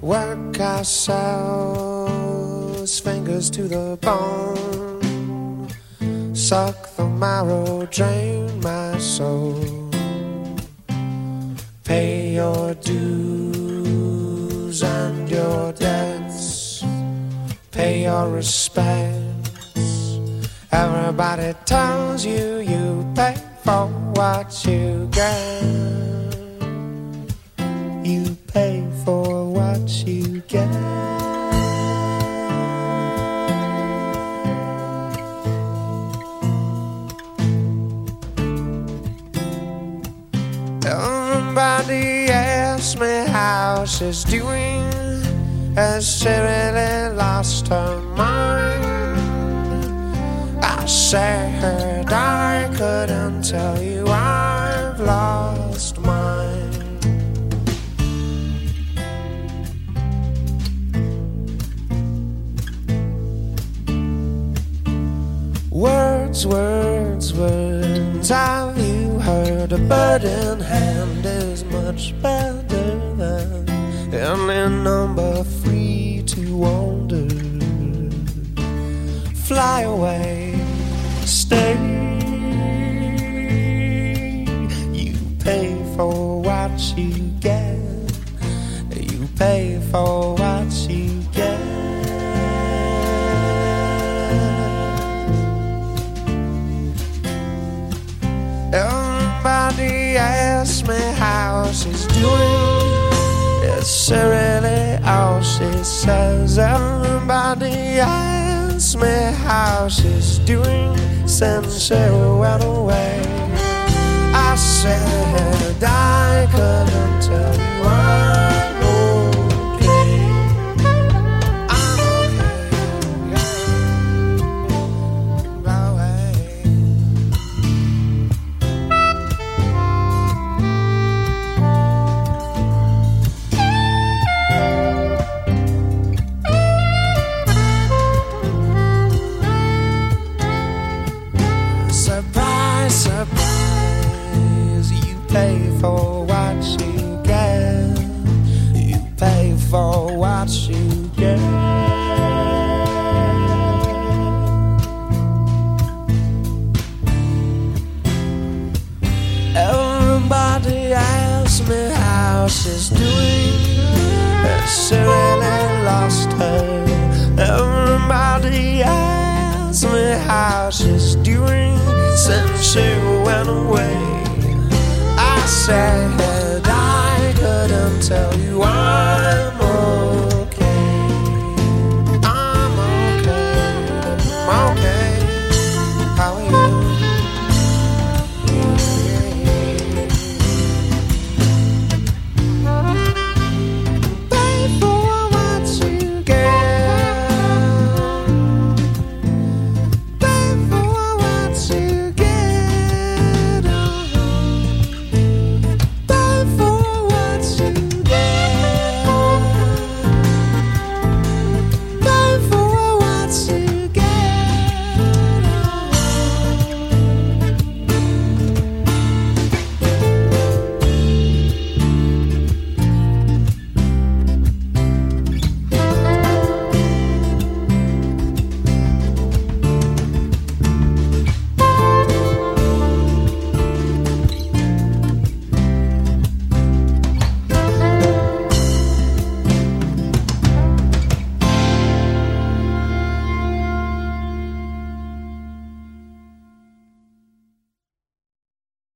Work ourselves, fingers to the bone. Suck the marrow, drain my soul. Pay your dues and your debts. Pay your respects. Everybody tells you you pay for what you get. You pay for what you get. Everybody asks me how she's doing. Has she really lost her mind? I said I couldn't tell you I've lost mine. Words, words, words. Have you heard a bird in hand is much better than any number free to wander? Fly away, stay. You pay for what you get. You pay for what you get. Everybody asks me how she's doing. It's really all she says. Everybody asks me how she's doing since she went away. I said I couldn't tell you I'm okay. I'm okay. By way. Surprise, surprise. You pay for what you get. You pay for what you get. Everybody asks me how she's doing. Has she really lost her? Everybody asks me how she's doing since she went away. I said I couldn't tell you why.